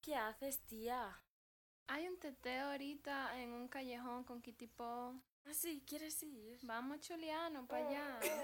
¿Qué haces, tía? Hay un teteo ahorita en un callejón con Kitty Po. Ah, sí, ¿quieres ir? Vamos, Chuliano, para allá.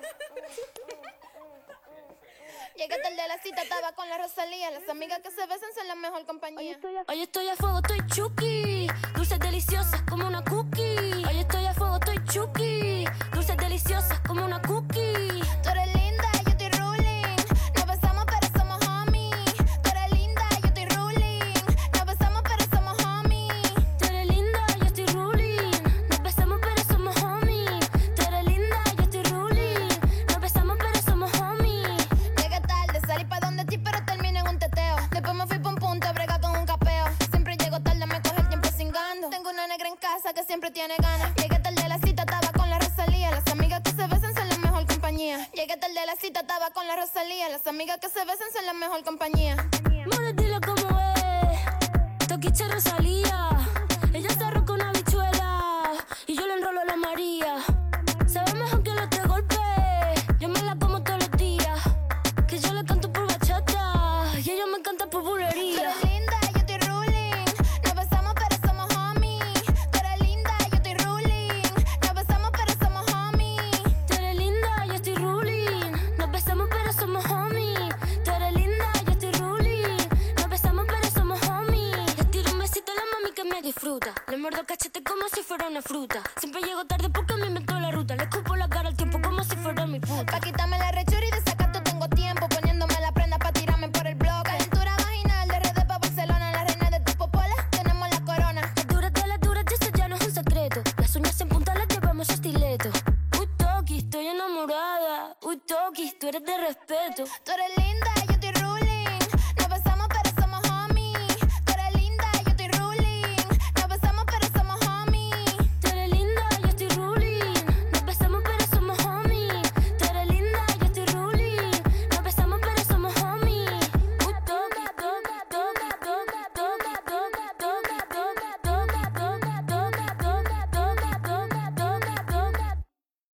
Llegué tarde a la cita, estaba con la Rosalía. Las amigas que se besan son la mejor compañía. Hoy estoy a fuego, estoy chuki. Dulces deliciosas como una cookie. Hoy estoy a fuego, estoy chuki. Dulces deliciosas como una cookie. Tú eres linda, yo estoy ruling. Nos besamos pero somos homies. Tú eres linda, yo estoy ruling. Nos besamos pero somos homies. Tú eres linda, yo estoy ruling. Nos besamos pero somos homies. Tú eres linda, yo estoy ruling. Nos besamos pero somos homies. Llegué tarde, salí pa' donde ti pero terminé en un teteo. Después me fui pa' un punto, brega con un capeo. Siempre llego tarde, me coge el tiempo cingando. Tengo una negra en casa que siempre tiene ganas. Llegué tarde a la cita, estaba con la Rosalía. Las amigas que se besan son la mejor compañía. Llegué tarde a la cita, estaba con la Rosalía. Las amigas que se besan son la mejor compañía. More, dile cómo es. Toquiche Rosalía. Ella se arroja una bichuela y yo le enrolo a la María. Sabe mejor que los 3 golpes. Yo me la como todos los días. Que yo le canto por bachata y ella me canta por Tú bulería. eres linda, yo estoy ruling. Nos besamos pero somos homies. Tú eres linda, yo estoy ruling. Nos besamos pero somos homies. Tú eres linda, yo estoy ruling. Nos besamos pero somos homies. Tú eres linda, yo estoy ruling. Nos besamos pero somos homies. Le tiro un besito a la mami que me disfruta. Le muerdo cachete como si fuera una fruta. Siempre llego tarde porque me inventó la ruta. Le escupo la cara al tiempo como si fuera mi puta. Pa' quitarme la rechura y de sacato tengo tiempo. Poniéndome la prenda pa' tirarme por el blog. Calentura vaginal de RD pa' Barcelona. La reina de tu popola, tenemos la corona. Las duras, y eso ya no es un secreto. Las uñas en punta las llevamos a estileto. Uy, Toki, estoy enamorada. Uy, Toki, tú eres de respeto. Tú eres linda, yo